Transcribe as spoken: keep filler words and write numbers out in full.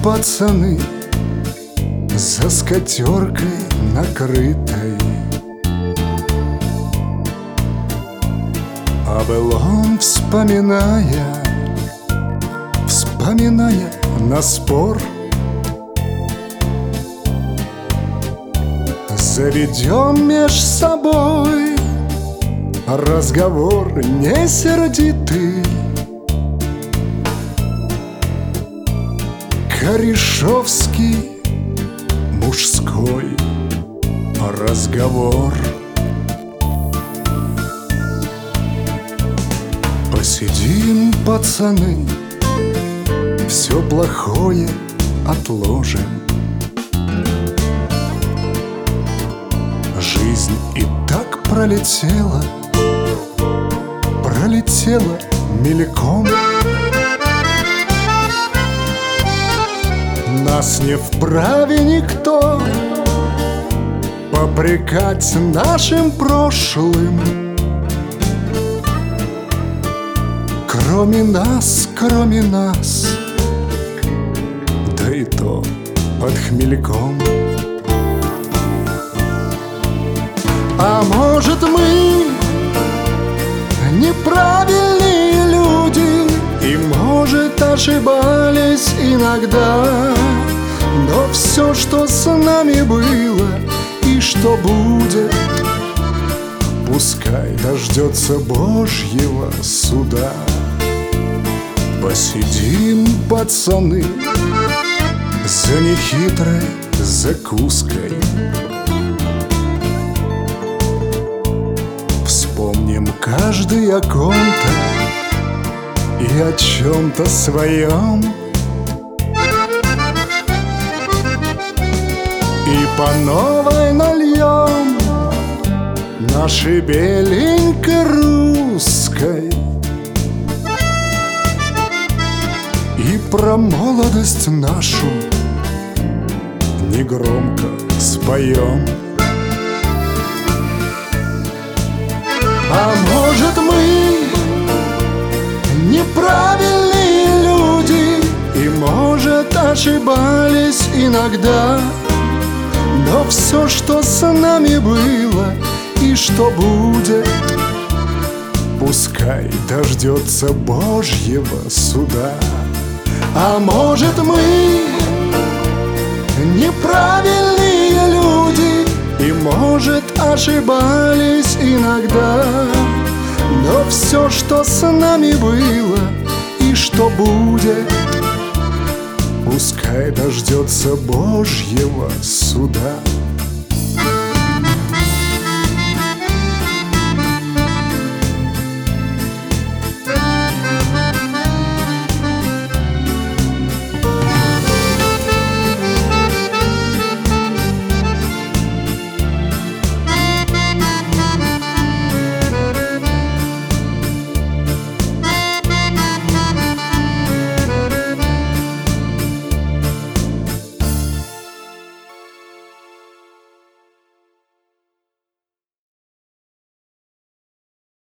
пацаны за скатеркой накрытой, о былом вспоминая, вспоминая на спор, заведем меж собой разговор не сердитый. Корешовский мужской разговор. Посидим, пацаны, все плохое отложим. Жизнь и так пролетела, пролетела мельком. Нас не вправе никто попрекать нашим прошлым. Кроме нас, кроме нас, да и то под хмельком. А может, мы неправильные люди, и, может, ошибались иногда. Но все, что с нами было и что будет, пускай дождется Божьего суда. Посидим, пацаны, за нехитрой закуской, вспомним каждый о ком-то и о чем-то своем, и по новой нальем нашей беленькой русской, и про молодость нашу негромко споем. А может, мы неправильные люди, и, может, ошибались иногда. Но все, что с нами было и что будет, пускай дождется Божьего суда. А может, мы неправильные люди, и, может, ошибались иногда. Но все, что с нами было и что будет, пускай дождется Божьего суда.